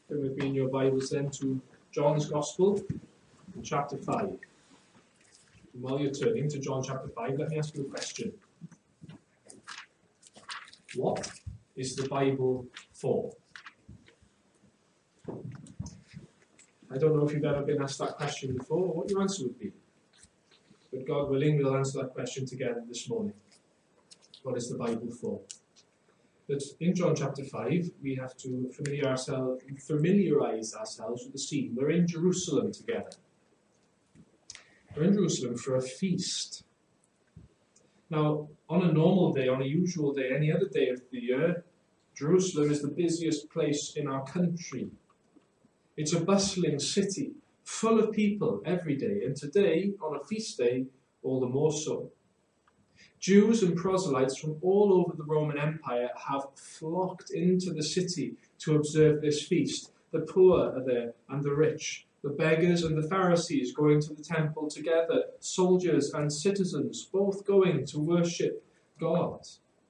Turn with me in your Bibles then to John's Gospel, chapter 5. And while you're turning to John chapter 5, let me ask you a question. What is the Bible for? I don't know if you've ever been asked that question before, or what your answer would be. But God willing, we'll answer that question together this morning. What is the Bible for? But in John chapter 5, we have to familiarise ourselves with the scene. We're in Jerusalem together. We're in Jerusalem for a feast. Now, on a normal day, on a usual day, any other day of the year, Jerusalem is the busiest place in our country. It's a bustling city, full of people every day, and today, on a feast day, all the more so. Jews and proselytes from all over the Roman Empire have flocked into the city to observe this feast. The poor are there and the rich, the beggars and the Pharisees going to the temple together, soldiers and citizens both going to worship God.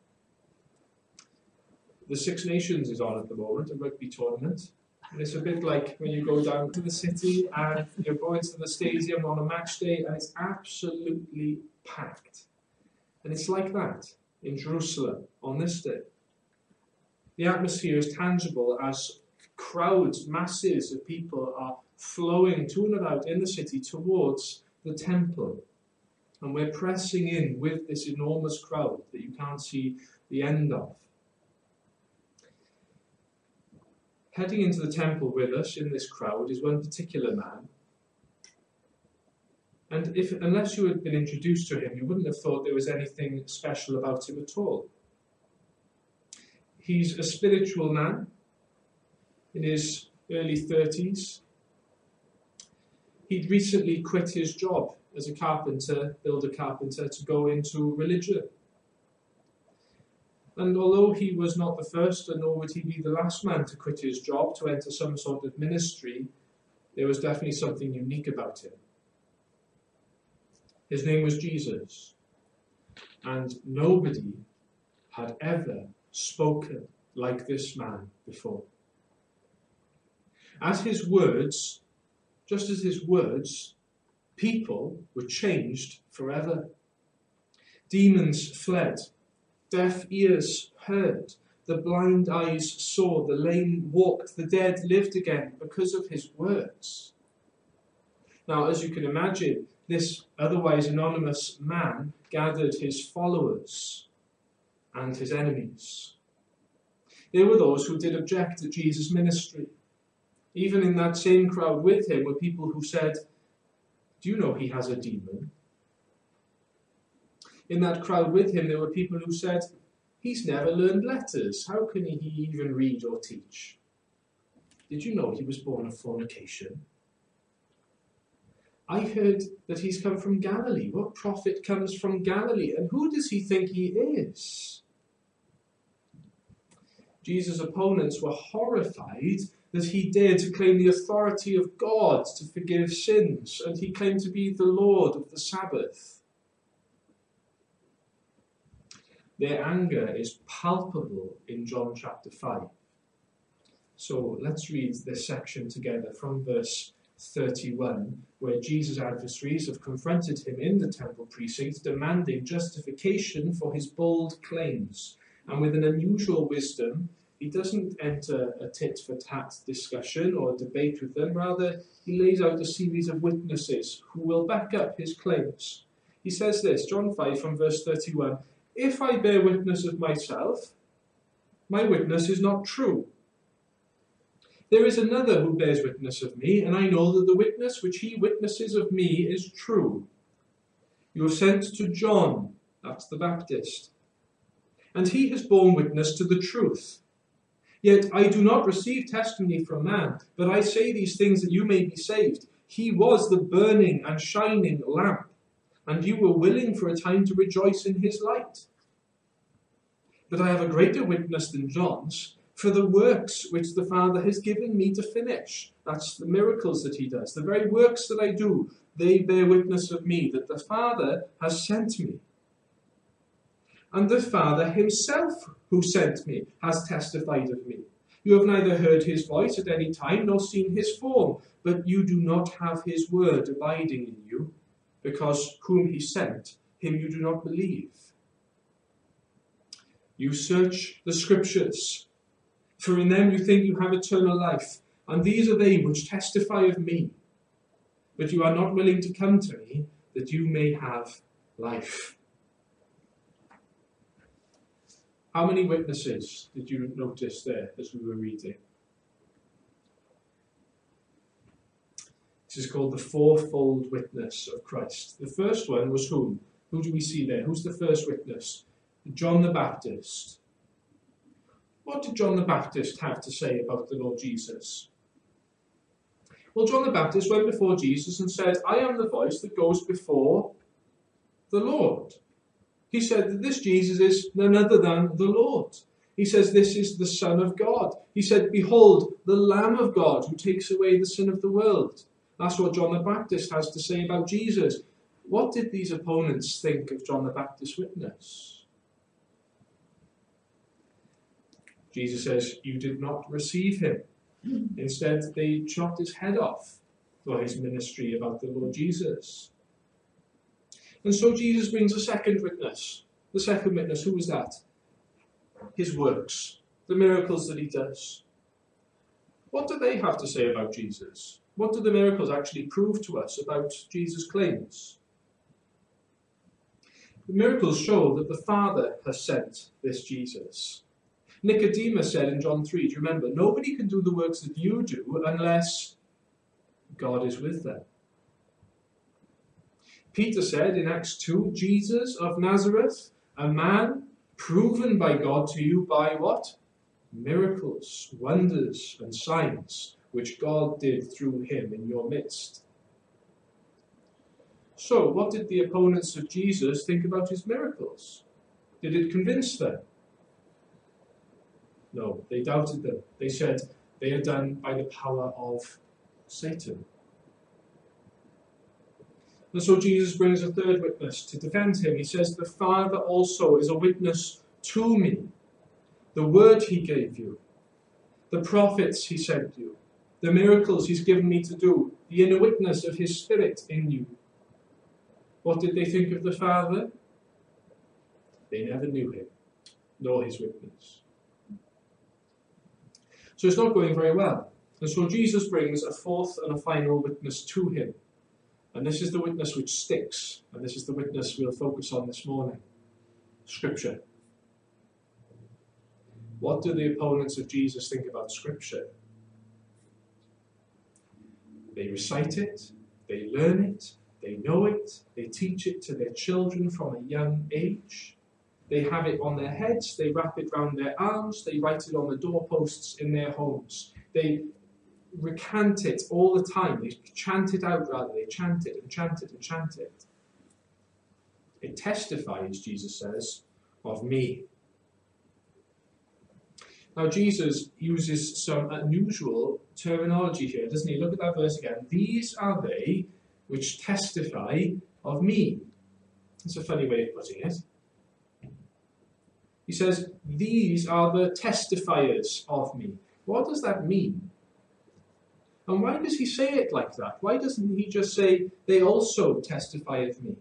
The Six Nations is on at the moment, a rugby tournament. And it's a bit like when you go down to the city and you're going to the stadium on a match day and it's absolutely packed. And it's like that in Jerusalem on this day. The atmosphere is tangible as crowds, masses of people are flowing to and about in the city towards the temple. And we're pressing in with this enormous crowd that you can't see the end of. Heading into the temple with us in this crowd is one particular man. And unless you had been introduced to him, you wouldn't have thought there was anything special about him at all. He's a spiritual man in his early 30s. He'd recently quit his job as a carpenter, builder carpenter, to go into religion. And although he was not the first, and nor would he be the last man to quit his job to enter some sort of ministry, there was definitely something unique about him. His name was Jesus, and nobody had ever spoken like this man before. At his words, just as his words, people were changed forever. Demons fled, deaf ears heard, the blind eyes saw, the lame walked, the dead lived again because of his words. Now, as you can imagine, this otherwise anonymous man gathered his followers and his enemies. There were those who did object to Jesus' ministry. Even in that same crowd with him were people who said, "Do you know he has a demon?" In that crowd with him there were people who said, "He's never learned letters. How can he even read or teach? Did you know he was born of fornication? I heard that he's come from Galilee. What prophet comes from Galilee? And who does he think he is?" Jesus' opponents were horrified that he dared to claim the authority of God to forgive sins, and he claimed to be the Lord of the Sabbath. Their anger is palpable in John chapter 5. So let's read this section together from verse 31, where Jesus' adversaries have confronted him in the temple precincts, demanding justification for his bold claims. And with an unusual wisdom, he doesn't enter a tit-for-tat discussion or debate with them. Rather, he lays out a series of witnesses who will back up his claims. He says this, John 5 from verse 31, "If I bear witness of myself, my witness is not true. There is another who bears witness of me, and I know that the witness which he witnesses of me is true. You have sent to John," that's the Baptist, "and he has borne witness to the truth. Yet I do not receive testimony from man, but I say these things that you may be saved. He was the burning and shining lamp, and you were willing for a time to rejoice in his light. But I have a greater witness than John's, for the works which the Father has given me to finish." That's the miracles that he does. The very works that I do, they bear witness of me, that the Father has sent me. And the Father himself who sent me has testified of me. You have neither heard his voice at any time, nor seen his form, but you do not have his word abiding in you, because whom he sent, him you do not believe. You search the Scriptures, for in them you think you have eternal life, and these are they which testify of me. But you are not willing to come to me, that you may have life. How many witnesses did you notice there as we were reading? This is called the fourfold witness of Christ. The first one was whom? Who do we see there? Who's the first witness? John the Baptist. What did John the Baptist have to say about the Lord Jesus? Well, John the Baptist went before Jesus and said, I am the voice that goes before the Lord. He said that this Jesus is none other than the Lord. He says this is the Son of God. He said, behold, the Lamb of God who takes away the sin of the world. That's what John the Baptist has to say about Jesus. What did these opponents think of John the Baptist's witness? Jesus says, you did not receive him. Instead, they chopped his head off for his ministry about the Lord Jesus. And so Jesus brings a second witness. The second witness, who was that? His works, the miracles that he does. What do they have to say about Jesus? What do the miracles actually prove to us about Jesus' claims? The miracles show that the Father has sent this Jesus. Nicodemus said in John 3, do you remember, nobody can do the works that you do unless God is with them. Peter said in Acts 2, Jesus of Nazareth, a man proven by God to you by what? Miracles, wonders, and signs, which God did through him in your midst. So, what did the opponents of Jesus think about his miracles? Did it convince them? No, they doubted them. They said they are done by the power of Satan. And so Jesus brings a third witness to defend him. He says, the Father also is a witness to me. The word he gave you, the prophets he sent you, the miracles he's given me to do, the inner witness of his Spirit in you. What did they think of the Father? They never knew him, nor his witness. So it's not going very well. And so Jesus brings a fourth and a final witness to him. And this is the witness which sticks. And this is the witness we'll focus on this morning. Scripture. What do the opponents of Jesus think about Scripture? They recite it, they learn it, they know it, they teach it to their children from a young age. They have it on their heads, they wrap it round their arms, they write it on the doorposts in their homes. They recant it all the time. They chant it out, rather. They chant it and chant it and chant it. It testifies, Jesus says, of me. Now, Jesus uses some unusual terminology here, doesn't he? Look at that verse again. These are they which testify of me. That's a funny way of putting it. He says, these are the testifiers of me. What does that mean? And why does he say it like that? Why doesn't he just say, they also testify of me?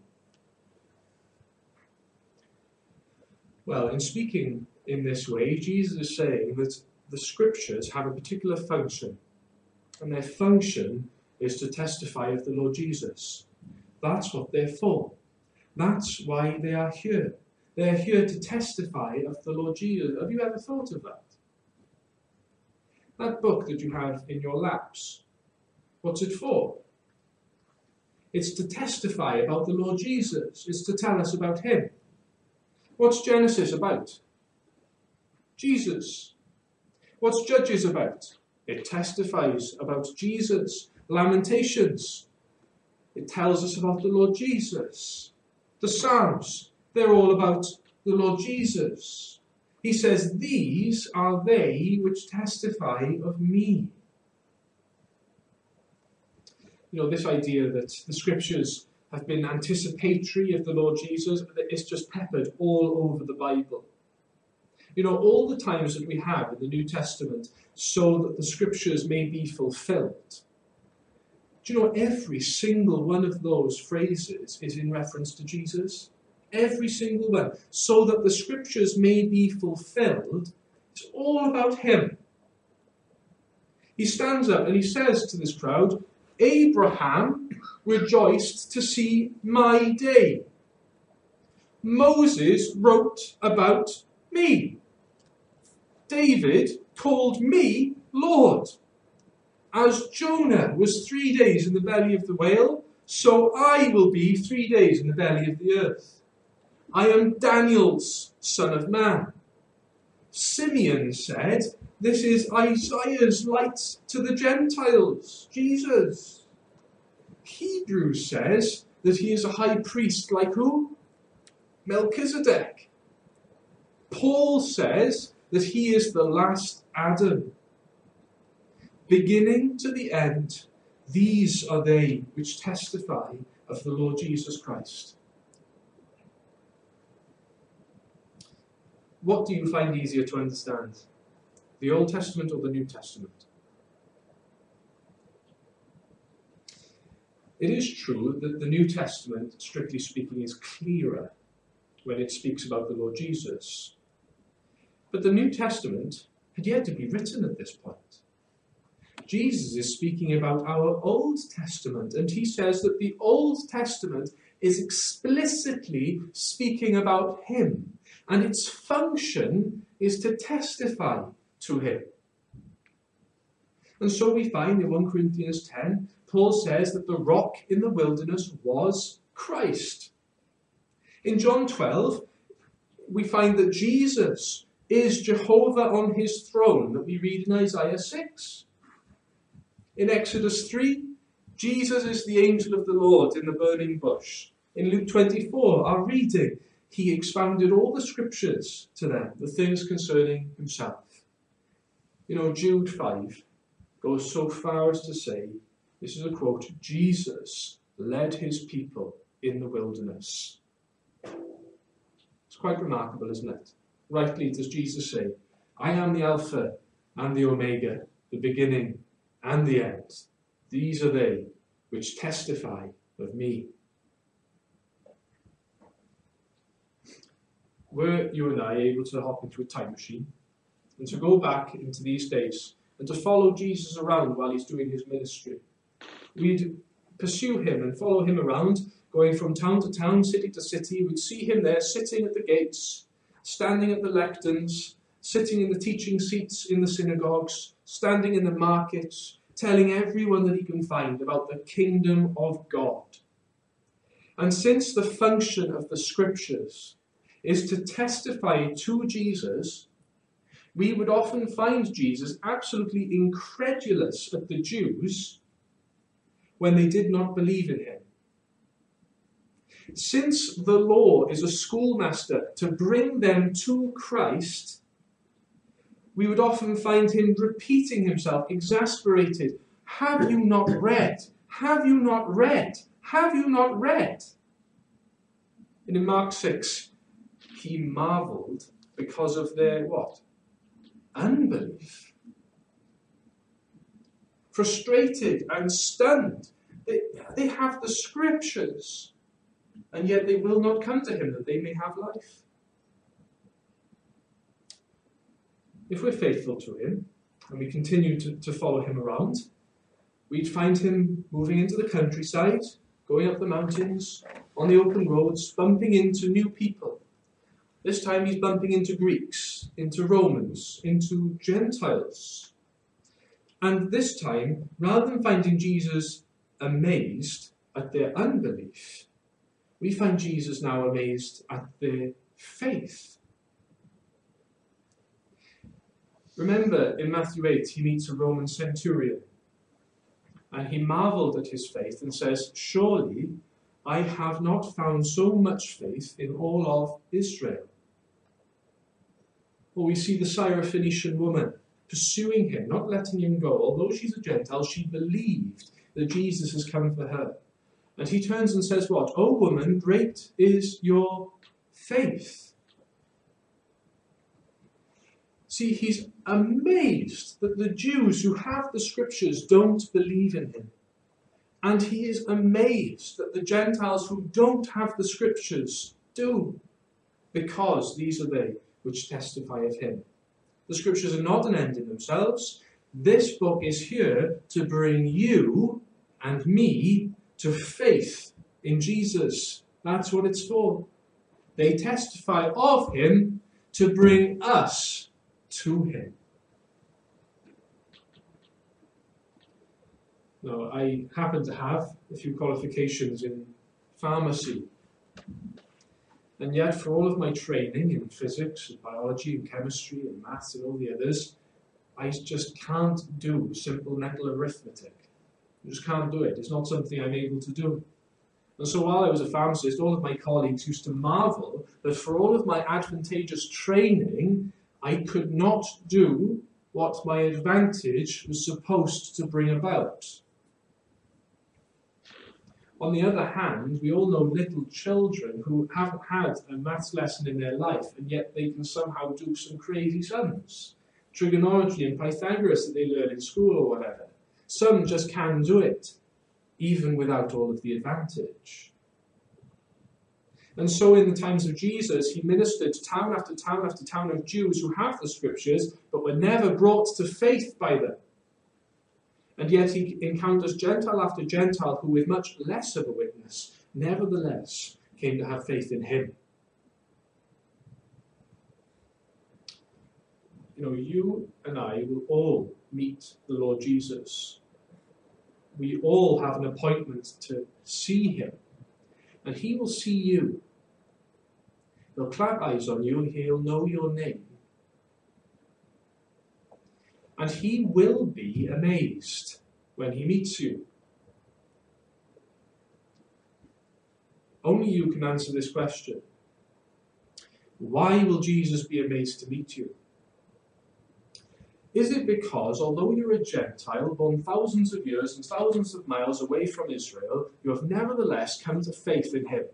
Well, in speaking in this way, Jesus is saying that the Scriptures have a particular function. And their function is to testify of the Lord Jesus. That's what they're for. That's why they are here. They're here to testify of the Lord Jesus. Have you ever thought of that? That book that you have in your laps, what's it for? It's to testify about the Lord Jesus. It's to tell us about him. What's Genesis about? Jesus. What's Judges about? It testifies about Jesus. Lamentations. It tells us about the Lord Jesus. The Psalms, they're all about the Lord Jesus. He says, these are they which testify of me. You know, this idea that the Scriptures have been anticipatory of the Lord Jesus, it's just peppered all over the Bible. You know, all the times that we have in the New Testament, so that the scriptures may be fulfilled. Do you know, every single one of those phrases is in reference to Jesus? Every single one. So that the scriptures may be fulfilled. It's all about him. He stands up and he says to this crowd, Abraham rejoiced to see my day. Moses wrote about me. David called me Lord. As Jonah was 3 days in the belly of the whale, so I will be 3 days in the belly of the earth. I am Daniel's son of man. Simeon said, this is Isaiah's light to the Gentiles, Jesus. Hebrews says that he is a high priest like who? Melchizedek. Paul says that he is the last Adam. Beginning to the end, these are they which testify of the Lord Jesus Christ. What do you find easier to understand? The Old Testament or the New Testament? It is true that the New Testament, strictly speaking, is clearer when it speaks about the Lord Jesus. But the New Testament had yet to be written at this point. Jesus is speaking about our Old Testament, and he says that the Old Testament is explicitly speaking about him, and its function is to testify to him. And so we find in 1 Corinthians 10, Paul says that the rock in the wilderness was Christ. In John 12, we find that Jesus is Jehovah on his throne, that we read in Isaiah 6. In Exodus 3, Jesus is the angel of the Lord in the burning bush. In Luke 24, our reading, he expounded all the scriptures to them, the things concerning himself. You know, Jude 5 goes so far as to say, this is a quote, Jesus led his people in the wilderness. It's quite remarkable, isn't it? Rightly does Jesus say, I am the Alpha and the Omega, the beginning and the end. These are they which testify of me. Were you and I able to hop into a time machine and to go back into these days and to follow Jesus around while he's doing his ministry? We'd pursue him and follow him around, going from town to town, city to city. We'd see him there sitting at the gates, standing at the lecterns, sitting in the teaching seats in the synagogues, standing in the markets, telling everyone that he can find about the kingdom of God. And since the function of the scriptures is to testify to Jesus, we would often find Jesus absolutely incredulous at the Jews when they did not believe in him. Since the law is a schoolmaster to bring them to Christ, we would often find him repeating himself, exasperated. Have you not read? Have you not read? Have you not read? And in Mark 6, he marveled because of their what? Unbelief. Frustrated and stunned. They have the scriptures, and yet they will not come to him that they may have life. If we're faithful to him, and we continue to follow him around, we'd find him moving into the countryside, going up the mountains, on the open roads, bumping into new people. This time he's bumping into Greeks, into Romans, into Gentiles. And this time, rather than finding Jesus amazed at their unbelief, we find Jesus now amazed at their faith. Remember, in Matthew 8, he meets a Roman centurion, and he marveled at his faith and says, surely I have not found so much faith in all of Israel. Or we see the Syrophoenician woman pursuing him, not letting him go. Although she's a Gentile, she believed that Jesus has come for her. And he turns and says what? "O woman, great is your faith." See, he's amazed that the Jews who have the scriptures don't believe in him. And he is amazed that the Gentiles who don't have the scriptures do, because these are they which testify of him. The scriptures are not an end in themselves. This book is here to bring you and me to faith in Jesus. That's what it's for. They testify of him to bring us to him. Now, I happen to have a few qualifications in pharmacy. And yet, for all of my training in physics and biology and chemistry and maths and all the others, I just can't do simple mental arithmetic. I just can't do it. It's not something I'm able to do. And so while I was a pharmacist, all of my colleagues used to marvel that for all of my advantageous training, I could not do what my advantage was supposed to bring about. On the other hand, we all know little children who haven't had a maths lesson in their life, and yet they can somehow do some crazy sums. Trigonometry and Pythagoras that they learn in school or whatever. Some just can do it, even without all of the advantage. And so in the times of Jesus, he ministered to town after town after town of Jews who have the scriptures, but were never brought to faith by them. And yet he encounters Gentile after Gentile who, with much less of a witness, nevertheless came to have faith in him. You know, you and I will all meet the Lord Jesus. We all have an appointment to see him. And he will see you. He'll clap eyes on you and he'll know your name. And he will be amazed when he meets you. Only you can answer this question. Why will Jesus be amazed to meet you? Is it because, although you're a Gentile, born thousands of years and thousands of miles away from Israel, you have nevertheless come to faith in him?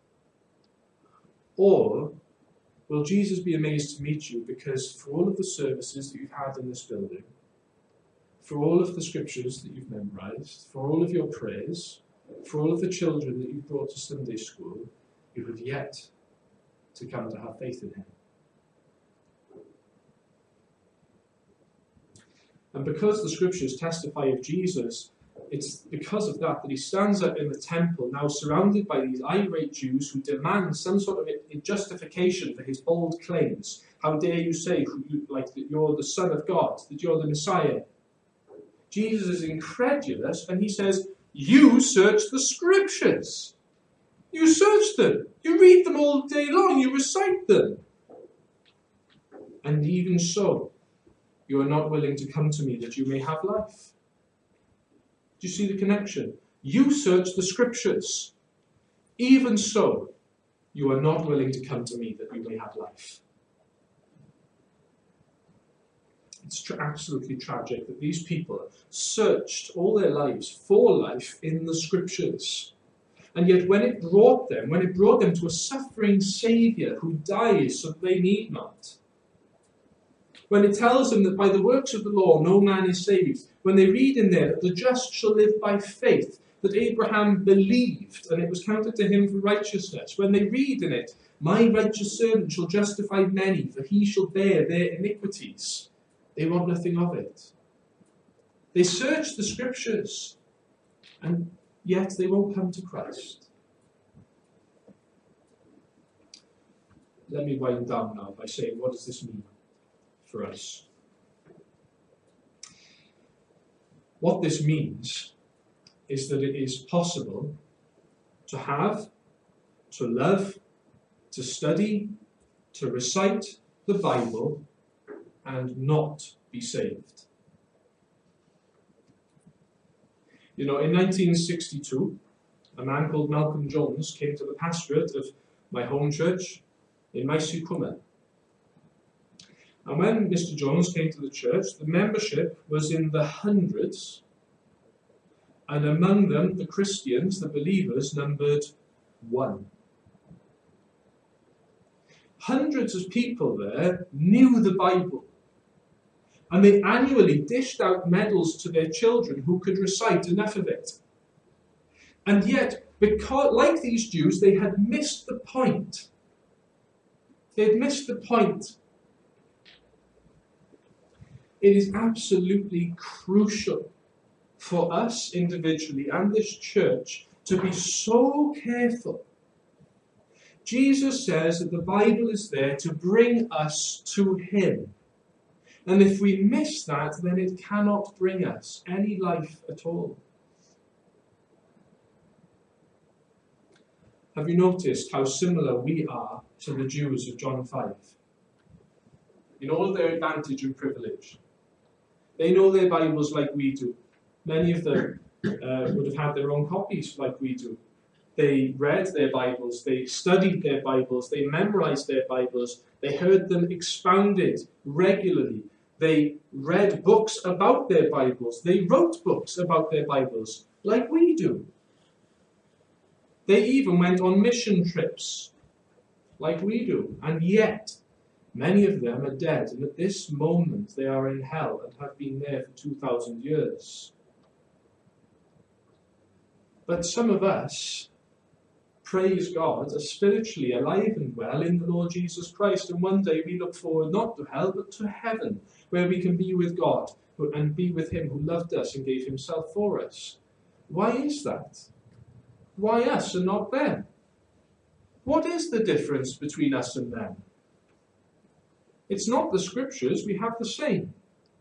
Or will Jesus be amazed to meet you because for all of the services that you've had in this building, for all of the scriptures that you've memorized, for all of your prayers, for all of the children that you've brought to Sunday school, you have yet to come to have faith in him? And because the scriptures testify of Jesus, it's because of that he stands up in the temple, now surrounded by these irate Jews who demand some sort of justification for his bold claims. How dare you say that you're the Son of God, that you're the Messiah? Jesus is incredulous and he says, you search the scriptures. You search them. You read them all day long. You recite them. And even so, you are not willing to come to me that you may have life. Do you see the connection? You search the scriptures. Even so, you are not willing to come to me that you may have life. It's absolutely tragic that these people searched all their lives for life in the scriptures. And yet when it brought them to a suffering Saviour who dies so that they need not, when it tells them that by the works of the law no man is saved, when they read in there that the just shall live by faith, that Abraham believed and it was counted to him for righteousness, when they read in it, my righteous servant shall justify many, for he shall bear their iniquities, they want nothing of it. They search the scriptures, and yet they won't come to Christ. Let me wind down now by saying, what does this mean for us? What this means is that it is possible to have, to love, to study, to recite the Bible and not be saved. You know, in 1962, a man called Malcolm Jones came to the pastorate of my home church in Maesllyn. And when Mr. Jones came to the church, the membership was in the hundreds, and among them, the Christians, the believers, numbered 1. Hundreds of people there knew the Bible, And they annually dished out medals to their children who could recite enough of it. And yet, because, like these Jews, they had missed the point. They had missed the point. It is absolutely crucial for us individually and this church to be so careful. Jesus says that the Bible is there to bring us to Him. And if we miss that, then it cannot bring us any life at all. Have you noticed how similar we are to the Jews of John 5? In all of their advantage and privilege. They know their Bibles like we do. Many of them would have had their own copies like we do. They read their Bibles, they studied their Bibles, they memorized their Bibles, they heard them expounded regularly. They read books about their Bibles, they wrote books about their Bibles like we do. They even went on mission trips like we do. And yet, many of them are dead, and at this moment they are in hell and have been there for 2,000 years. But some of us, praise God, are spiritually alive and well in the Lord Jesus Christ, and one day we look forward not to hell but to heaven, where we can be with God and be with Him who loved us and gave Himself for us. Why is that? Why us and not them? What is the difference between us and them? It's not the scriptures, we have the same.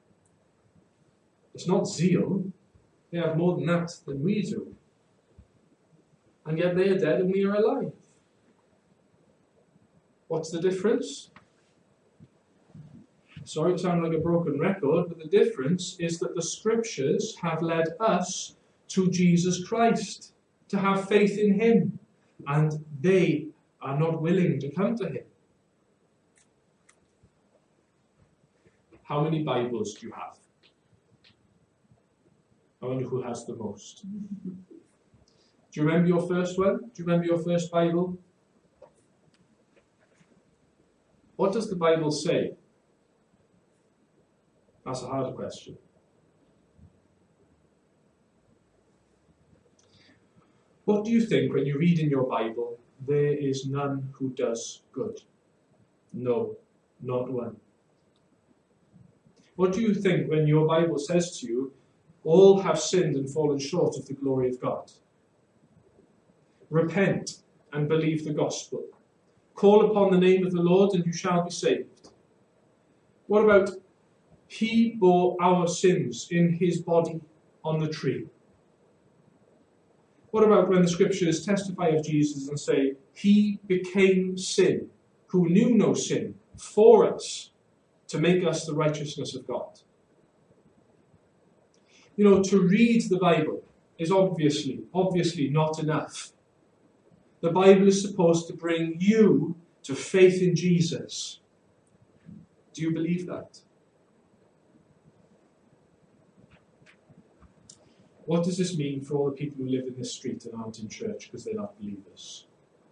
It's not zeal, they have more than that than we do. And yet they are dead and we are alive. What's the difference? Sorry to sound like a broken record, but the difference is that the scriptures have led us to Jesus Christ, to have faith in Him, and they are not willing to come to Him. How many Bibles do you have? I wonder who has the most. Do you remember your first one? Do you remember your first Bible? What does the Bible say? That's a harder question. What do you think when you read in your Bible, there is none who does good? No, not one. What do you think when your Bible says to you, all have sinned and fallen short of the glory of God? Repent and believe the gospel. Call upon the name of the Lord and you shall be saved. What about He bore our sins in His body on the tree? What about when the scriptures testify of Jesus and say, He became sin, who knew no sin, for us, to make us the righteousness of God? You know, to read the Bible is obviously not enough. The Bible is supposed to bring you to faith in Jesus. Do you believe that? What does this mean for all the people who live in this street and aren't in church because they're not believers?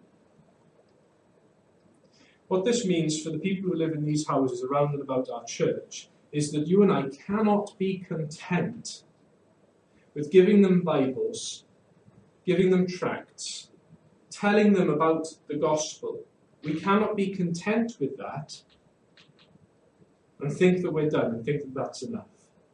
What this means for the people who live in these houses around and about our church is that you and I cannot be content with giving them Bibles, giving them tracts, telling them about the gospel. We cannot be content with that and think that we're done and think that that's enough.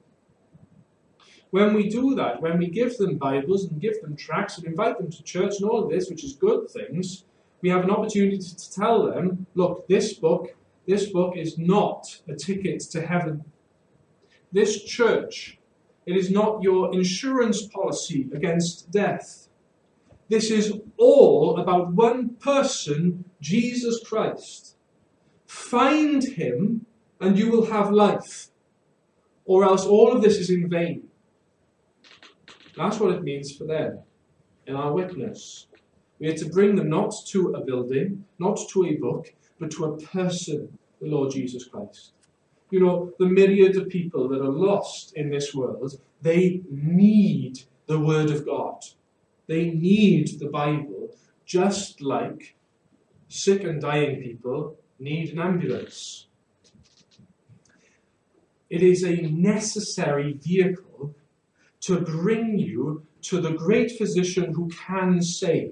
When we do that, when we give them Bibles and give them tracts and invite them to church and all of this, which is good things, we have an opportunity to tell them, look, this book is not a ticket to heaven. This church, it is not your insurance policy against death. This is all about one person, Jesus Christ. Find Him and you will have life, or else all of this is in vain. That's what it means for them in our witness. We are to bring them not to a building, not to a book, but to a person, the Lord Jesus Christ. You know, the myriad of people that are lost in this world, they need the Word of God. They need the Bible, just like sick and dying people need an ambulance. It is a necessary vehicle to bring you to the great physician who can save.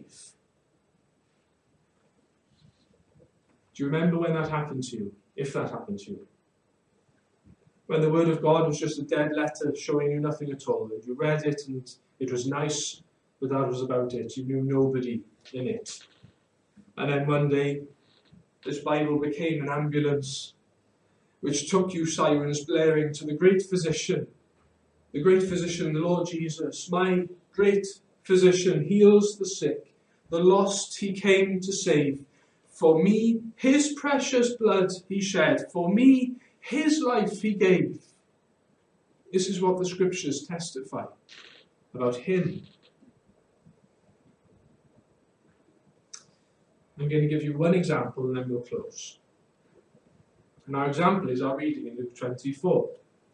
Do you remember when that happened to you? If that happened to you? When the Word of God was just a dead letter showing you nothing at all. You read it and it was nice, but that was about it. You knew nobody in it. And then one day, this Bible became an ambulance which took you, sirens blaring, to the great physician. The great physician, the Lord Jesus, my great physician, heals the sick. The lost he came to save. For me, his precious blood he shed. For me, his life he gave. This is what the scriptures testify about him. I'm going to give you one example and then we'll close. And our example is our reading in Luke 24.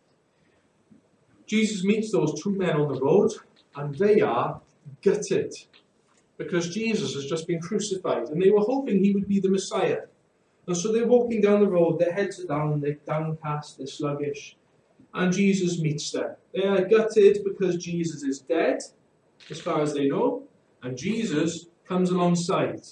Jesus meets those two men on the road and they are gutted because Jesus has just been crucified and they were hoping he would be the Messiah. And so they're walking down the road, their heads are down, they're downcast, they're sluggish. And Jesus meets them. They are gutted because Jesus is dead, as far as they know, and Jesus comes alongside.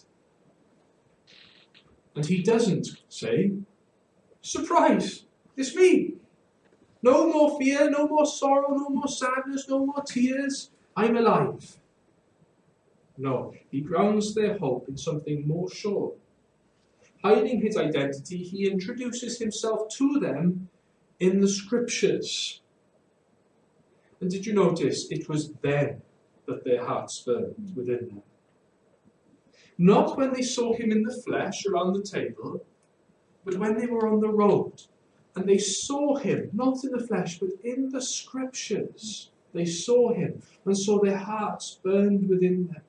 And he doesn't say, surprise, it's me. No more fear, no more sorrow, no more sadness, no more tears. I'm alive. No, he grounds their hope in something more sure. Hiding his identity, he introduces himself to them in the scriptures. And did you notice it was then that their hearts burned within them? Not when they saw him in the flesh around the table, but when they were on the road. And they saw him, not in the flesh, but in the scriptures. They saw him, and so their hearts burned within them.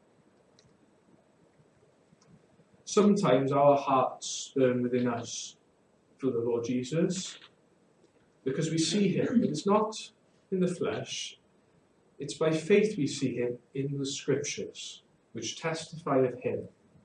Sometimes our hearts burn within us for the Lord Jesus, because we see him, but it's not in the flesh. It's by faith we see him in the scriptures, which testify of him.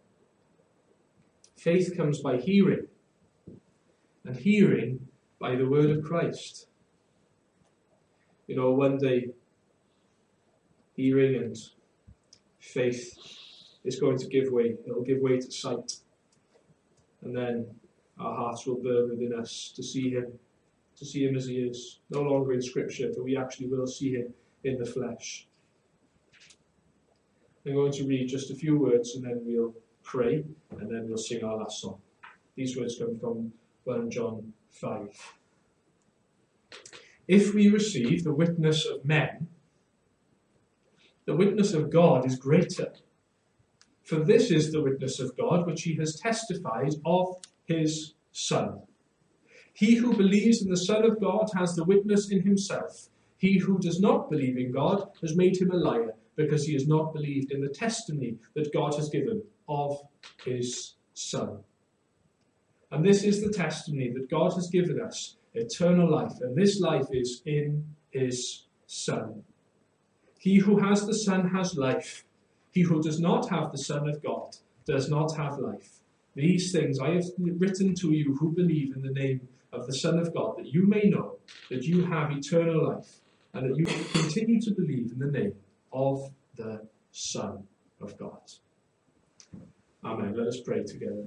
Faith comes by hearing, and hearing by the word of Christ. You know, one day, hearing and faith is going to give way. It'll give way to sight. And then our hearts will burn within us to see him as he is. No longer in scripture, but we actually will see him in the flesh. I'm going to read just a few words and then we'll pray and then we'll sing our last song. These words come from 1 John 5. If we receive the witness of men, the witness of God is greater. For this is the witness of God, which he has testified of his Son. He who believes in the Son of God has the witness in himself. He who does not believe in God has made him a liar, because he has not believed in the testimony that God has given of his Son. And this is the testimony that God has given us, eternal life, and this life is in his Son. He who has the Son has life. He who does not have the Son of God does not have life. These things I have written to you who believe in the name of the Son of God, that you may know that you have eternal life, and that you continue to believe in the name of the Son of God. Amen. Let us pray together.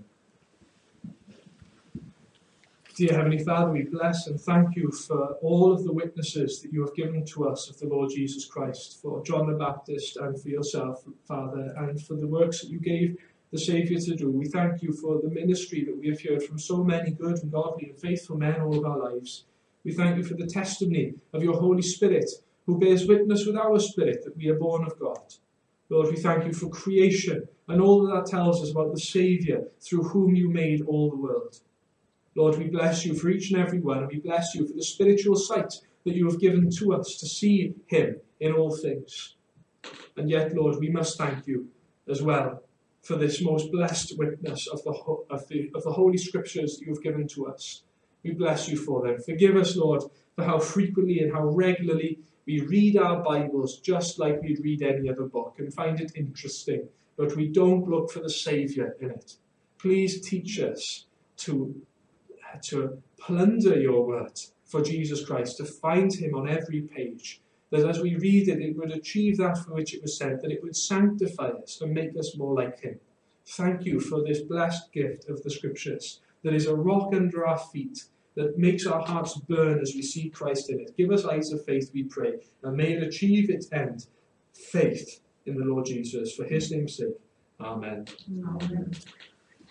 Dear Heavenly Father, we bless and thank you for all of the witnesses that you have given to us of the Lord Jesus Christ, for John the Baptist and for yourself, Father, and for the works that you gave the Saviour to do. We thank you for the ministry that we have heard from so many good and godly and faithful men all of our lives. We thank you for the testimony of your Holy Spirit, who bears witness with our spirit that we are born of God. Lord, we thank you for creation and all that tells us about the Saviour through whom you made all the world. Lord, we bless you for each and every one, and we bless you for the spiritual sight that you have given to us to see him in all things. And yet, Lord, we must thank you as well for this most blessed witness of the Holy Scriptures that you have given to us. We bless you for them. Forgive us, Lord, for how frequently and how regularly we read our Bibles just like we'd read any other book and find it interesting, but we don't look for the Saviour in it. Please teach us to plunder your word for Jesus Christ, to find him on every page, that as we read it, it would achieve that for which it was sent, that it would sanctify us and make us more like him. Thank you for this blessed gift of the Scriptures, that is a rock under our feet, that makes our hearts burn as we see Christ in it. Give us eyes of faith, we pray, and may it achieve its end, faith in the Lord Jesus, for his name's sake. Amen. Amen.